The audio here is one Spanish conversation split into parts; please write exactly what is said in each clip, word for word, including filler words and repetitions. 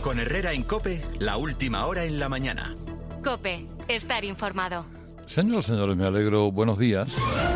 Con Herrera en COPE, la última hora en la mañana. COPE, estar informado. Señoras y señores, me alegro. Buenos días.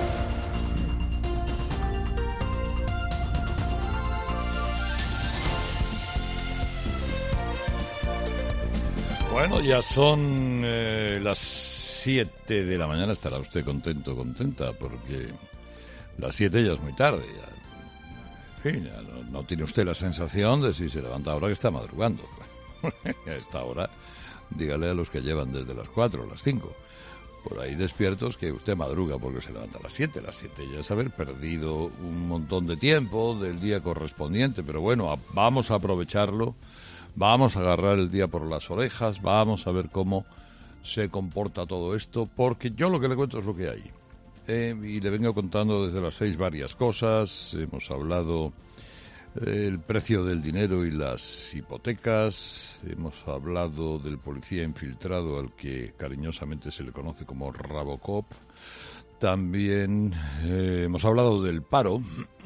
Bueno, ya son eh, las siete de la mañana. Estará usted contento, contenta, porque las siete ya es muy tarde. Ya, en fin, ya no, no tiene usted la sensación de si se levanta ahora que está madrugando. A esta hora, dígale a los que llevan desde las cuatro o las cinco, por ahí despiertos, que usted madruga porque se levanta a las siete. Las siete ya es haber perdido un montón de tiempo del día correspondiente, pero bueno, a, vamos a aprovecharlo. Vamos a agarrar el día por las orejas, vamos a ver cómo se comporta todo esto, porque yo lo que le cuento es lo que hay. Eh, y le vengo contando desde las seis varias cosas. Hemos hablado del precio del dinero y las hipotecas, hemos hablado del policía infiltrado al que cariñosamente se le conoce como Robocop, también eh, hemos hablado del paro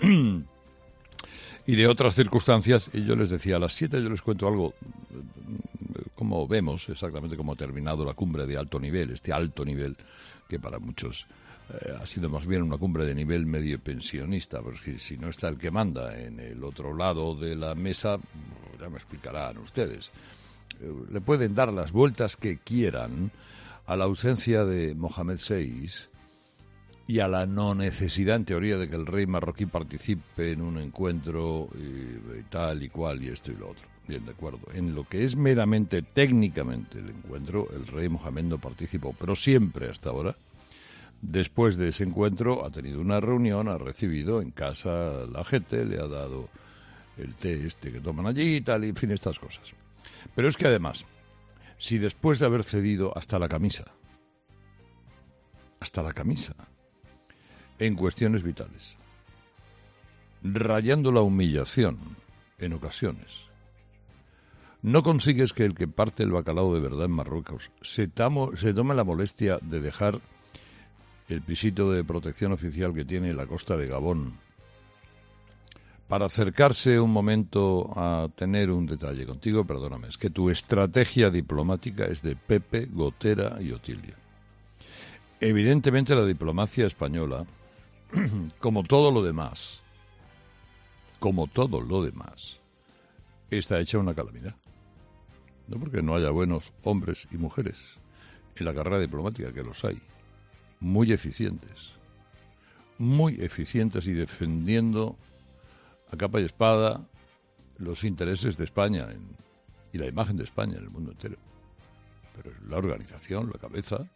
y de otras circunstancias, y yo les decía, a las siete yo les cuento algo, como vemos exactamente cómo ha terminado la cumbre de alto nivel, este alto nivel que para muchos eh, ha sido más bien una cumbre de nivel medio pensionista, porque si no está el que manda en el otro lado de la mesa, ya me explicarán ustedes. Eh, le pueden dar las vueltas que quieran a la ausencia de Mohamed sexto y a la no necesidad, en teoría, de que el rey marroquí participe en un encuentro y, y tal y cual y esto y lo otro. Bien, de acuerdo. En lo que es meramente técnicamente el encuentro, el rey Mohamed no participó, pero siempre hasta ahora, después de ese encuentro, ha tenido una reunión, ha recibido en casa la gente, le ha dado el té este que toman allí y tal, y en fin, estas cosas. Pero es que además, si después de haber cedido hasta la camisa, hasta la camisa, en cuestiones vitales, rayando la humillación en ocasiones, no consigues que el que parte el bacalao de verdad en Marruecos se, tamo, se tome la molestia de dejar el pisito de protección oficial que tiene en la costa de Gabón para acercarse un momento a tener un detalle contigo, perdóname, es que tu estrategia diplomática es de Pepe, Gotera y Otilia. Evidentemente la diplomacia española, como todo lo demás, como todo lo demás, está hecha una calamidad. No porque no haya buenos hombres y mujeres en la carrera diplomática, que los hay, muy eficientes, muy eficientes y defendiendo a capa y espada los intereses de España en, y la imagen de España en el mundo entero. Pero la organización, la cabeza...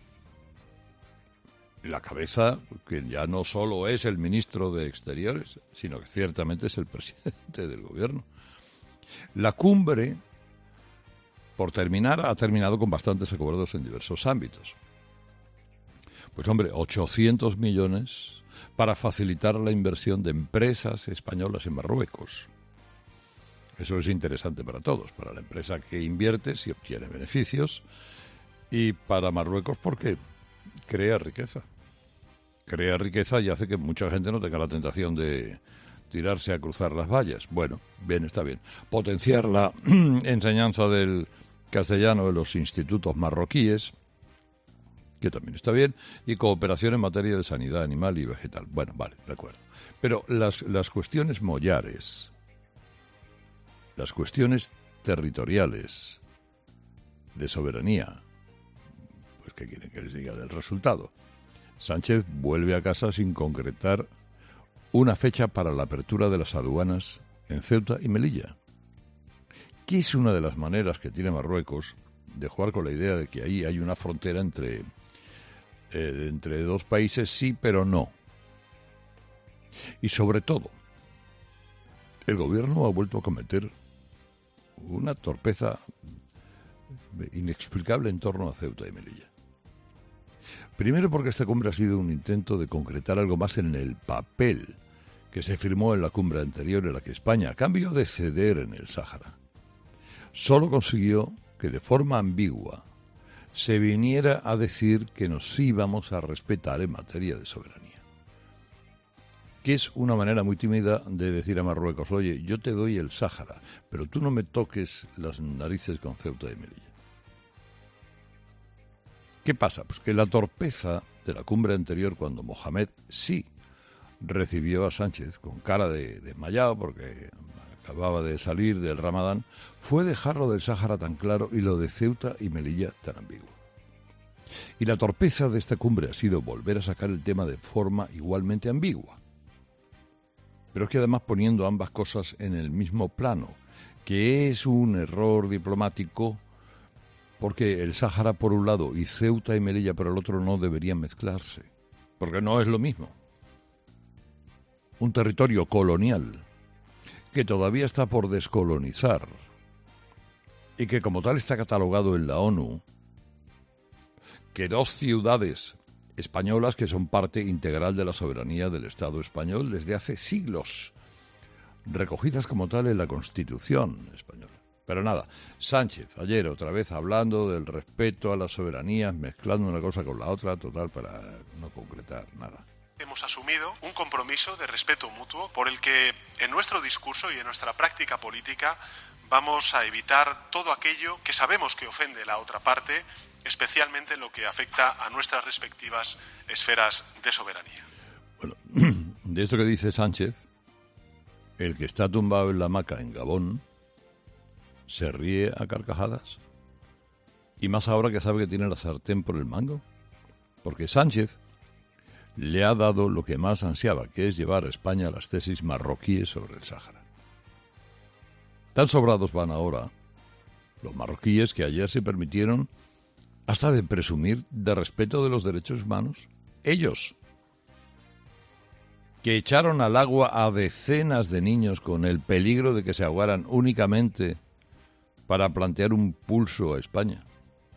La cabeza, que ya no solo es el ministro de Exteriores, sino que ciertamente es el presidente del gobierno. La cumbre, por terminar, ha terminado con bastantes acuerdos en diversos ámbitos. Pues hombre, ochocientos millones para facilitar la inversión de empresas españolas en Marruecos. Eso es interesante para todos, para la empresa que invierte si obtiene beneficios y para Marruecos porque crea riqueza. Crea riqueza y hace que mucha gente no tenga la tentación de tirarse a cruzar las vallas. Bueno, bien, está bien. Potenciar la enseñanza del castellano en los institutos marroquíes, que también está bien, y cooperación en materia de sanidad animal y vegetal. Bueno, vale, de acuerdo. Pero las, las cuestiones mollares, las cuestiones territoriales, de soberanía, pues ¿qué quieren que les diga del resultado? Sánchez vuelve a casa sin concretar una fecha para la apertura de las aduanas en Ceuta y Melilla, que es una de las maneras que tiene Marruecos de jugar con la idea de que ahí hay una frontera entre, eh, entre dos países, sí, pero no. Y sobre todo, el gobierno ha vuelto a cometer una torpeza inexplicable en torno a Ceuta y Melilla. Primero porque esta cumbre ha sido un intento de concretar algo más en el papel que se firmó en la cumbre anterior, en la que España, a cambio de ceder en el Sáhara, solo consiguió que de forma ambigua se viniera a decir que nos íbamos a respetar en materia de soberanía. que es una manera muy tímida de decir a Marruecos, oye, yo te doy el Sáhara, pero tú no me toques las narices con Ceuta y Melilla. ¿Qué pasa? Pues que la torpeza de la cumbre anterior, cuando Mohamed sí recibió a Sánchez con cara de desmayado, porque acababa de salir del Ramadán, fue dejar lo del Sáhara tan claro y lo de Ceuta y Melilla tan ambiguo. Y la torpeza de esta cumbre ha sido volver a sacar el tema de forma igualmente ambigua. Pero es que además poniendo ambas cosas en el mismo plano, que es un error diplomático, porque el Sáhara por un lado y Ceuta y Melilla por el otro no deberían mezclarse, porque no es lo mismo. Un territorio colonial que todavía está por descolonizar y que como tal está catalogado en la ONU, que dos ciudades españolas que son parte integral de la soberanía del Estado español desde hace siglos, recogidas como tal en la Constitución española. Pero nada, Sánchez ayer otra vez hablando del respeto a las soberanías, mezclando una cosa con la otra, total para no concretar nada. Hemos asumido un compromiso de respeto mutuo por el que en nuestro discurso y en nuestra práctica política vamos a evitar todo aquello que sabemos que ofende a la otra parte, especialmente en lo que afecta a nuestras respectivas esferas de soberanía. Bueno, de esto que dice Sánchez, el que está tumbado en la hamaca en Gabón se ríe a carcajadas. Y más ahora que sabe que tiene la sartén por el mango. Porque Sánchez le ha dado lo que más ansiaba, que es llevar a España las tesis marroquíes sobre el Sáhara. Tan sobrados van ahora los marroquíes que ayer se permitieron hasta de presumir de respeto de los derechos humanos. Ellos, que echaron al agua a decenas de niños con el peligro de que se ahogaran únicamente para plantear un pulso a España.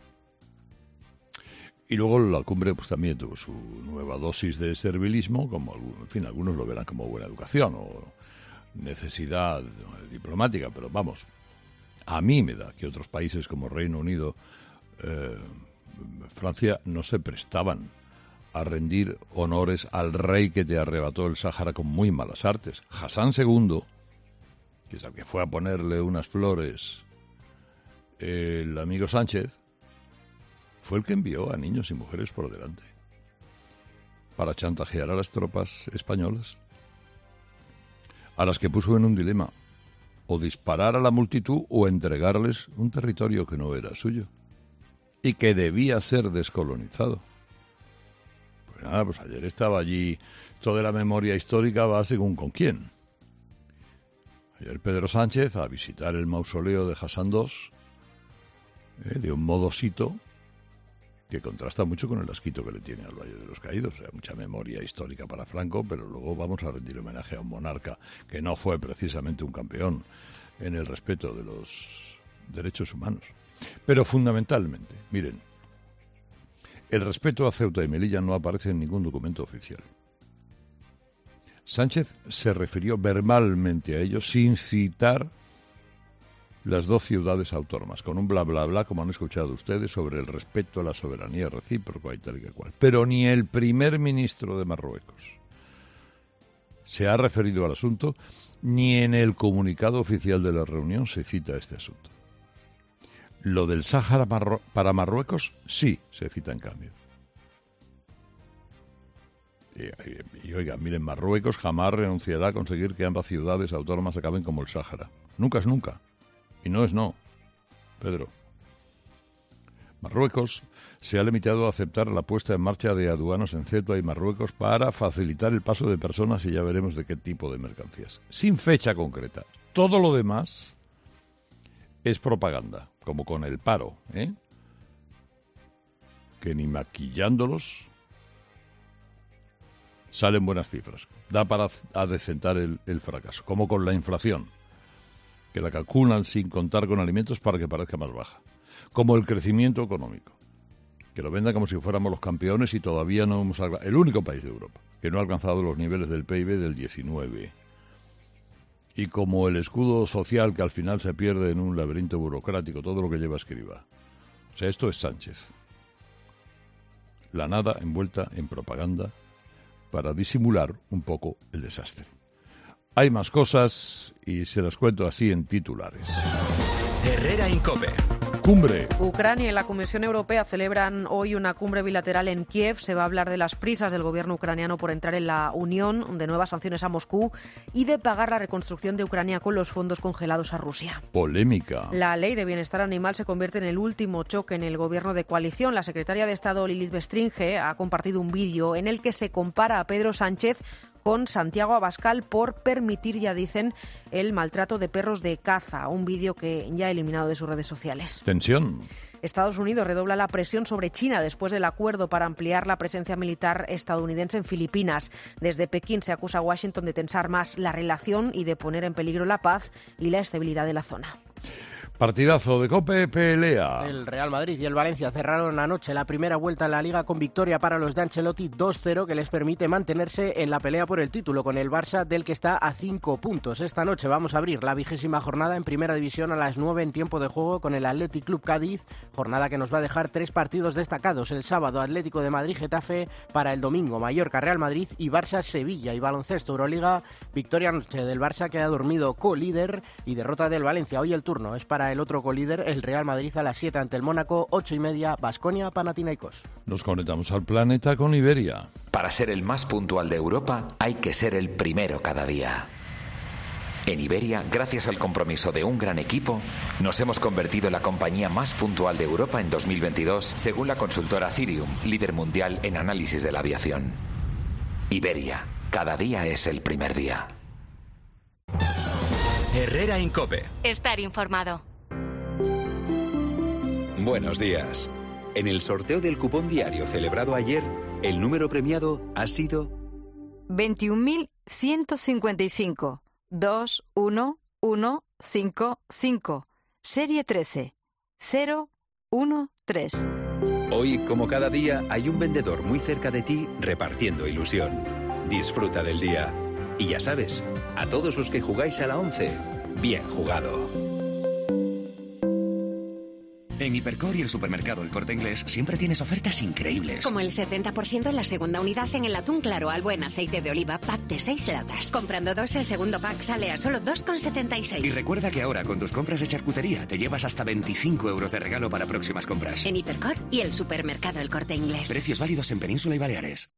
Y luego la cumbre pues también tuvo su nueva dosis de servilismo, como en fin, algunos lo verán como buena educación o necesidad diplomática, pero vamos, a mí me da que otros países como Reino Unido, eh, Francia, no se prestaban a rendir honores al rey que te arrebató el Sáhara con muy malas artes. Hassan segundo, que es el que fue a ponerle unas flores el amigo Sánchez, fue el que envió a niños y mujeres por delante para chantajear a las tropas españolas, a las que puso en un dilema, o disparar a la multitud o entregarles un territorio que no era suyo y que debía ser descolonizado. Pues nada, pues ayer estaba allí toda la memoria histórica va según con quién. Ayer Pedro Sánchez a visitar el mausoleo de Hassan segundo, eh, de un modosito que contrasta mucho con el asquito que le tiene al Valle de los Caídos. O sea, mucha memoria histórica para Franco, pero luego vamos a rendir homenaje a un monarca que no fue precisamente un campeón en el respeto de los derechos humanos. Pero fundamentalmente, miren, el respeto a Ceuta y Melilla no aparece en ningún documento oficial. Sánchez se refirió verbalmente a ellos sin citar las dos ciudades autónomas, con un bla bla bla, como han escuchado ustedes, sobre el respeto a la soberanía recíproca y tal y que cual. Pero ni el primer ministro de Marruecos se ha referido al asunto, ni en el comunicado oficial de la reunión se cita este asunto. Lo del Sáhara Marro- para Marruecos sí se cita en cambio. Y, y, y oiga, miren, Marruecos jamás renunciará a conseguir que ambas ciudades autónomas acaben como el Sáhara. Nunca es nunca. Y no es no, Pedro. Marruecos se ha limitado a aceptar la puesta en marcha de aduanas en Ceuta y Marruecos para facilitar el paso de personas y ya veremos de qué tipo de mercancías. Sin fecha concreta. Todo lo demás es propaganda, como con el paro, ¿eh? Que ni maquillándolos salen buenas cifras. Da para adecentar el, el fracaso, como con la inflación, que la calculan sin contar con alimentos para que parezca más baja. Como el crecimiento económico, que lo vendan como si fuéramos los campeones y todavía no hemos alcanzado, el único país de Europa que no ha alcanzado los niveles del P I B del diecinueve. Y como el escudo social que al final se pierde en un laberinto burocrático, todo lo que lleva escriba. O sea, esto es Sánchez. La nada envuelta en propaganda para disimular un poco el desastre. Hay más cosas y se las cuento así en titulares. Herrera Incope. Cumbre. Ucrania y la Comisión Europea celebran hoy una cumbre bilateral en Kiev. Se va a hablar de las prisas del gobierno ucraniano por entrar en la Unión, de nuevas sanciones a Moscú y de pagar la reconstrucción de Ucrania con los fondos congelados a Rusia. Polémica. La ley de bienestar animal se convierte en el último choque en el gobierno de coalición. La secretaria de Estado, Lilith Bestringe, ha compartido un vídeo en el que se compara a Pedro Sánchez con Santiago Abascal por permitir, ya dicen, el maltrato de perros de caza. Un vídeo que ya ha eliminado de sus redes sociales. Tensión. Estados Unidos redobla la presión sobre China después del acuerdo para ampliar la presencia militar estadounidense en Filipinas. Desde Pekín se acusa a Washington de tensar más la relación y de poner en peligro la paz y la estabilidad de la zona. Partidazo de COPE, pelea. El Real Madrid y el Valencia cerraron anoche la primera vuelta en la Liga con victoria para los de Ancelotti dos cero, que les permite mantenerse en la pelea por el título con el Barça, del que está a cinco puntos. Esta noche vamos a abrir la vigésima jornada en Primera División a las nueve en tiempo de juego con el Athletic Club Cádiz, jornada que nos va a dejar tres partidos destacados. El sábado Atlético de Madrid-Getafe, para el domingo Mallorca-Real Madrid y Barça-Sevilla. Y baloncesto Euroliga, victoria anoche del Barça, que ha dormido co-líder, y derrota del Valencia. Hoy el turno es para el otro colíder, el Real Madrid, a las siete ante el Mónaco, ocho y media, Baskonia, Panathinaikos. Nos conectamos al planeta con Iberia. Para ser el más puntual de Europa, hay que ser el primero cada día. En Iberia, gracias al compromiso de un gran equipo, nos hemos convertido en la compañía más puntual de Europa en dos mil veintidós, según la consultora Cirium, líder mundial en análisis de la aviación. Iberia, cada día es el primer día. Herrera Incope. Estar informado. Buenos días. En el sorteo del cupón diario celebrado ayer, el número premiado ha sido veintiún mil ciento cincuenta y cinco, dos uno uno cinco cinco, serie trece, cero uno tres. Hoy, como cada día, hay un vendedor muy cerca de ti repartiendo ilusión. Disfruta del día. Y ya sabes, a todos los que jugáis a la once, bien jugado. En Hipercor y el supermercado El Corte Inglés siempre tienes ofertas increíbles. Como el setenta por ciento en la segunda unidad en el atún claro al buen aceite de oliva, pack de seis latas. Comprando dos, el segundo pack sale a solo dos con setenta y seis. Y recuerda que ahora con tus compras de charcutería te llevas hasta veinticinco euros de regalo para próximas compras. En Hipercor y el supermercado El Corte Inglés. Precios válidos en Península y Baleares.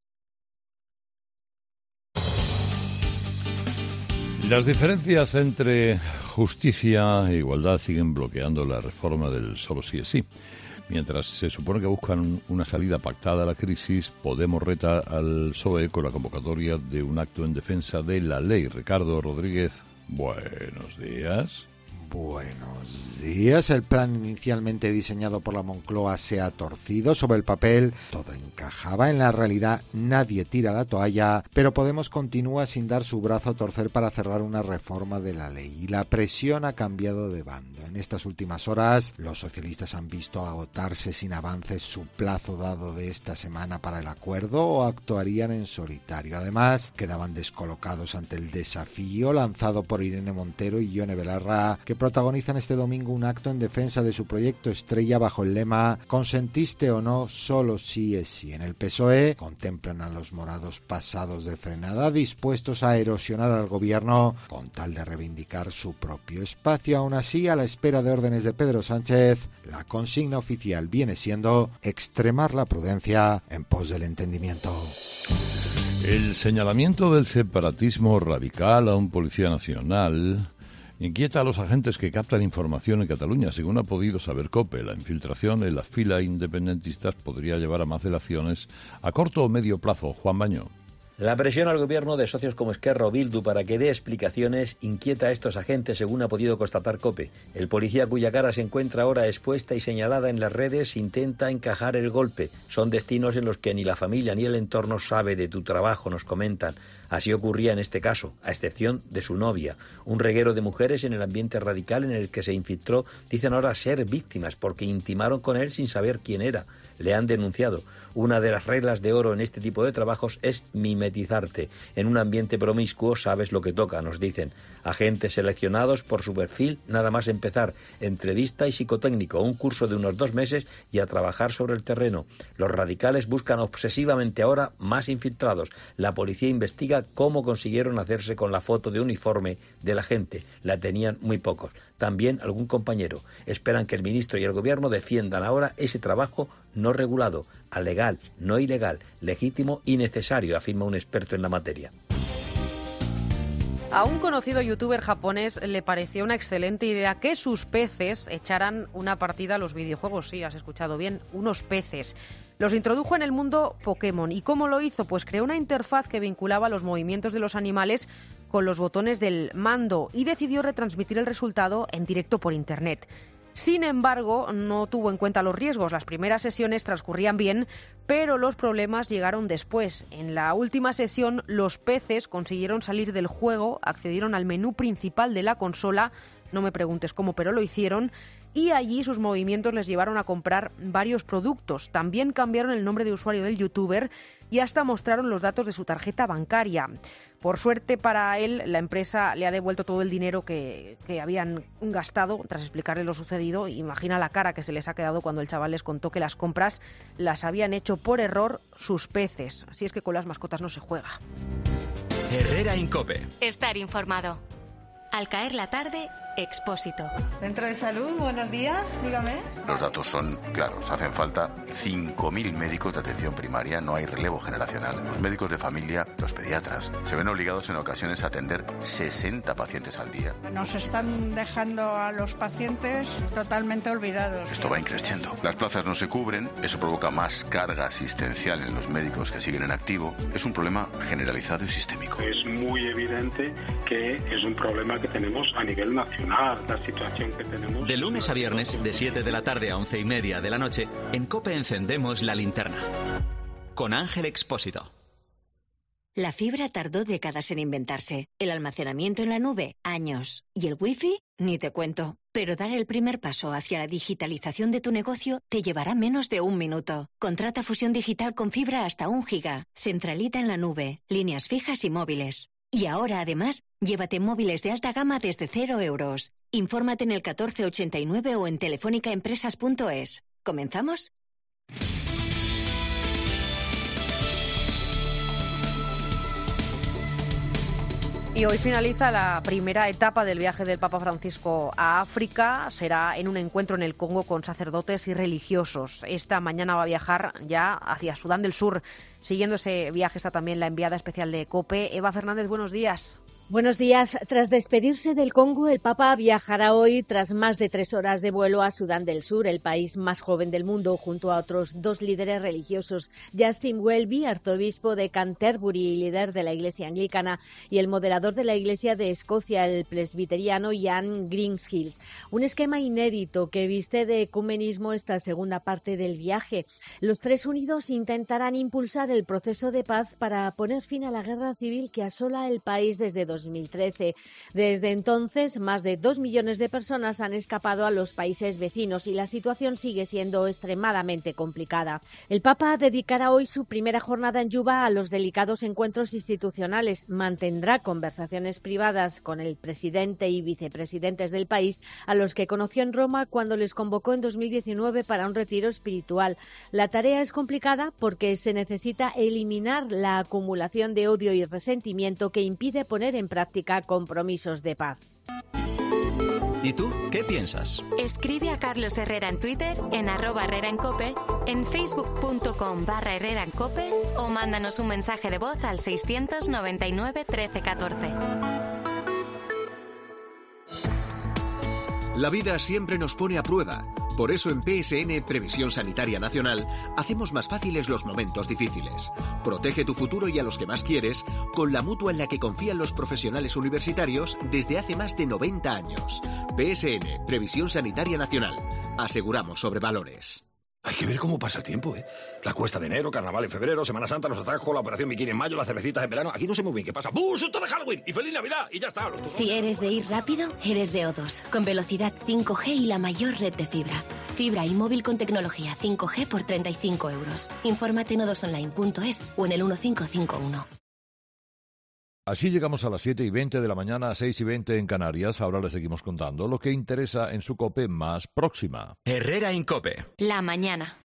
Las diferencias entre justicia e igualdad siguen bloqueando la reforma del solo sí es sí. Mientras se supone que buscan una salida pactada a la crisis, Podemos reta al P S O E con la convocatoria de un acto en defensa de la ley. Ricardo Rodríguez, buenos días. Buenos días. El plan inicialmente diseñado por la Moncloa se ha torcido. Sobre el papel todo encajaba. En la realidad nadie tira la toalla, pero Podemos continúa sin dar su brazo a torcer para cerrar una reforma de la ley. Y la presión ha cambiado de bando. En estas últimas horas los socialistas han visto agotarse sin avances su plazo dado de esta semana para el acuerdo, o actuarían en solitario. Además, quedaban descolocados ante el desafío lanzado por Irene Montero y Ione Belarra, que protagonizan este domingo un acto en defensa de su proyecto estrella bajo el lema «Consentiste o no, solo sí es sí». En el P S O E contemplan a los morados pasados de frenada, dispuestos a erosionar al gobierno con tal de reivindicar su propio espacio. Aún así, a la espera de órdenes de Pedro Sánchez, la consigna oficial viene siendo extremar la prudencia en pos del entendimiento. El señalamiento del separatismo radical a un policía nacional inquieta a los agentes que captan información en Cataluña. Según ha podido saber COPE, la infiltración en la fila independentistas podría llevar a más delaciones a corto o medio plazo. Juan Baño. La presión al gobierno de socios como Esquerra o Bildu para que dé explicaciones inquieta a estos agentes, según ha podido constatar COPE. El policía cuya cara se encuentra ahora expuesta y señalada en las redes intenta encajar el golpe. Son destinos en los que ni la familia ni el entorno sabe de tu trabajo, nos comentan. Así ocurría en este caso, a excepción de su novia, un reguero de mujeres en el ambiente radical en el que se infiltró, dicen ahora ser víctimas porque intimaron con él sin saber quién era. Le han denunciado. Una de las reglas de oro en este tipo de trabajos es mimetizarte. En un ambiente promiscuo sabes lo que toca, nos dicen. Agentes seleccionados por su perfil, nada más empezar. Entrevista y psicotécnico, un curso de unos dos meses y a trabajar sobre el terreno. Los radicales buscan obsesivamente ahora más infiltrados. La policía investiga cómo consiguieron hacerse con la foto de uniforme de la gente. La tenían muy pocos. También algún compañero. Esperan que el ministro y el gobierno defiendan ahora ese trabajo no regulado, alegal, no ilegal, legítimo y necesario, afirma un experto en la materia. A un conocido youtuber japonés le pareció una excelente idea que sus peces echaran una partida a los videojuegos. Sí, has escuchado bien, unos peces. Los introdujo en el mundo Pokémon. ¿Y cómo lo hizo? Pues creó una interfaz que vinculaba los movimientos de los animales con los botones del mando y decidió retransmitir el resultado en directo por Internet. Sin embargo, no tuvo en cuenta los riesgos. Las primeras sesiones transcurrían bien, pero los problemas llegaron después. En la última sesión, los peces consiguieron salir del juego, accedieron al menú principal de la consola, no me preguntes cómo, pero lo hicieron, y allí sus movimientos les llevaron a comprar varios productos. También cambiaron el nombre de usuario del youtuber y hasta mostraron los datos de su tarjeta bancaria. Por suerte para él, la empresa le ha devuelto todo el dinero que, que habían gastado tras explicarle lo sucedido. Imagina la cara que se les ha quedado cuando el chaval les contó que las compras las habían hecho por error sus peces. Así es que con las mascotas no se juega. Herrera Incope. Estar informado. Al caer la tarde, Expósito. Centro de Salud, buenos días, dígame. Los datos son claros. Hacen falta cinco mil médicos de atención primaria. No hay relevo generacional. Los médicos de familia, los pediatras, se ven obligados en ocasiones a atender sesenta pacientes al día. Nos están dejando a los pacientes totalmente olvidados. Esto va increciendo. Las plazas no se cubren. Eso provoca más carga asistencial en los médicos que siguen en activo. Es un problema generalizado y sistémico. Es muy evidente que es un problema que tenemos a nivel nacional. La situación que tenemos. De lunes a viernes, de siete de la tarde a once y media de la noche, en COPE encendemos la linterna. Con Ángel Expósito. La fibra tardó décadas en inventarse. El almacenamiento en la nube, años. Y el wifi, ni te cuento. Pero dar el primer paso hacia la digitalización de tu negocio te llevará menos de un minuto. Contrata fusión digital con fibra hasta un giga. Centralita en la nube. Líneas fijas y móviles. Y ahora, además, llévate móviles de alta gama desde cero euros. Infórmate en el catorce ochenta y nueve o en telefónicaempresas punto es. ¿Comenzamos? Y hoy finaliza la primera etapa del viaje del Papa Francisco a África. Será en un encuentro en el Congo con sacerdotes y religiosos. Esta mañana va a viajar ya hacia Sudán del Sur. Siguiendo ese viaje está también la enviada especial de COPE, Eva Fernández. Buenos días. Buenos días. Tras despedirse del Congo, el Papa viajará hoy, tras más de tres horas de vuelo, a Sudán del Sur, el país más joven del mundo, junto a otros dos líderes religiosos, Justin Welby, arzobispo de Canterbury y líder de la Iglesia Anglicana, y el moderador de la Iglesia de Escocia, el presbiteriano Ian Greenshill. Un esquema inédito que viste de ecumenismo esta segunda parte del viaje. Los tres unidos intentarán impulsar el proceso de paz para poner fin a la guerra civil que asola el país desde dos mil trece. Desde entonces, más de dos millones de personas han escapado a los países vecinos y la situación sigue siendo extremadamente complicada. El Papa dedicará hoy su primera jornada en Juba a los delicados encuentros institucionales. Mantendrá conversaciones privadas con el presidente y vicepresidentes del país, a los que conoció en Roma cuando les convocó en dos mil diecinueve para un retiro espiritual. La tarea es complicada porque se necesita eliminar la acumulación de odio y resentimiento que impide poner en práctica compromisos de paz. ¿Y tú qué piensas? Escribe a Carlos Herrera en Twitter, en arroba Herrera en Cope, en facebook.com barra Herrera en Cope o mándanos un mensaje de voz al seiscientos noventa y nueve trece catorce. La vida siempre nos pone a prueba. Por eso en P S N Previsión Sanitaria Nacional hacemos más fáciles los momentos difíciles. Protege tu futuro y a los que más quieres con la mutua en la que confían los profesionales universitarios desde hace más de noventa años. P S N Previsión Sanitaria Nacional. Aseguramos sobre valores. Hay que ver cómo pasa el tiempo, ¿eh? La cuesta de enero, carnaval en febrero, Semana Santa, los atajos, la operación bikini en mayo, las cervecitas en verano. Aquí no sé muy bien qué pasa. ¡Bum! ¡Susto de Halloween! ¡Y feliz Navidad! Y ya está. Los si eres de ir rápido, eres de O dos. Con velocidad cinco G y la mayor red de fibra. Fibra y móvil con tecnología cinco G por treinta y cinco euros. Infórmate en o dos online punto es o en el uno cinco cinco uno. Así llegamos a las siete y veinte de la mañana, seis y veinte en Canarias. Ahora les seguimos contando lo que interesa en su COPE más próxima. Herrera en COPE. La mañana.